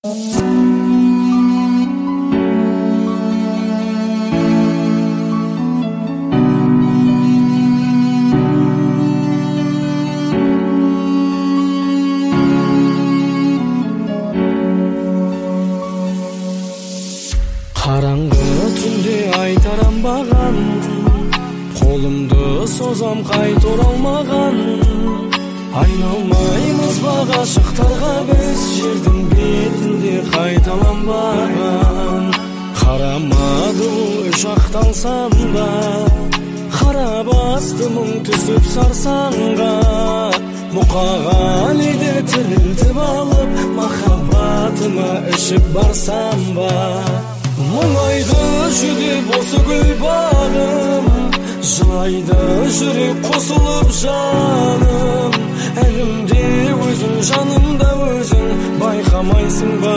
Караңгы түнде айтарамбаган, колумду созам кайта оралмаган. Айналмаймыз багашыктарга біз жердин бетинде кайталанбаган. Карамады үч акталсам да, карабасты мұң түсіп сарсаңға. Мукагалиде тирилтип алып, махаббатыма ішіп барсам ба. Мұңайды жүдіп осы гүл бағым, жылайды жүрек қосылып жаным. Әлімде өзің, жанымда өзің, байқамайсың ба?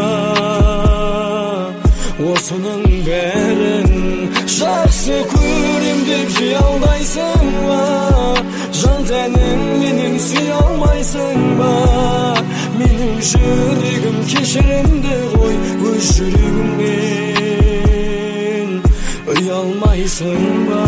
Осының бәрін жақсы көрем деп жей алдайсың ба? Жан тәнің менен сүй алмайсың ба? Менің жүрегім кешірімді қой, өз жүрегіммен ұялмайсың ба?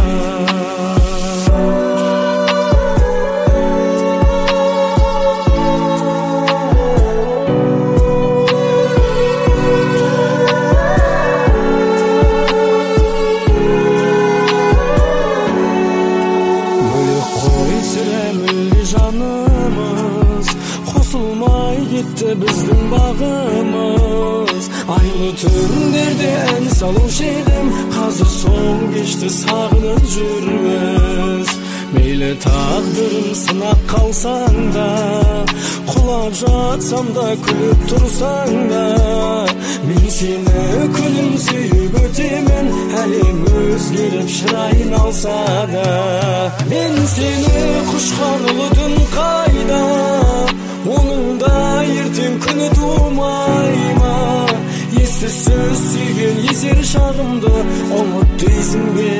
Қосылмай кетті біздің бағымыз. Айлы түндерде ән салушы едім, қазір сол кешті сағынып жүрміз. Мейлі тағдырым сынап қалсаң да, құлап жатсам да, күліп тұрсаң да, мен сені күлімсейіп өтемін. Әлем өзгеріп шырайын алса да, мен сені құшқан ұлы түн қайда? Оның да ертең күні тумай ма? Естісіз сүйген есер шағымды ұмыт дейсің бе?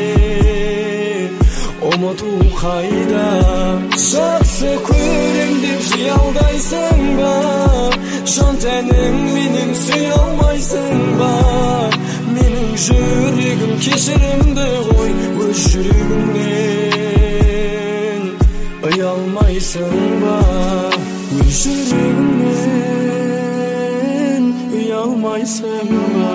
Ұмыту қайда? Жақсы көрем деп жей алдайсың ба? Жан тәнің менен сүй алмайсың ба? Менің жүрегім кешірімді қой, өз жүрегімнен ұялмайсың ба? Өз жүрегімнен ұялмайсың ба?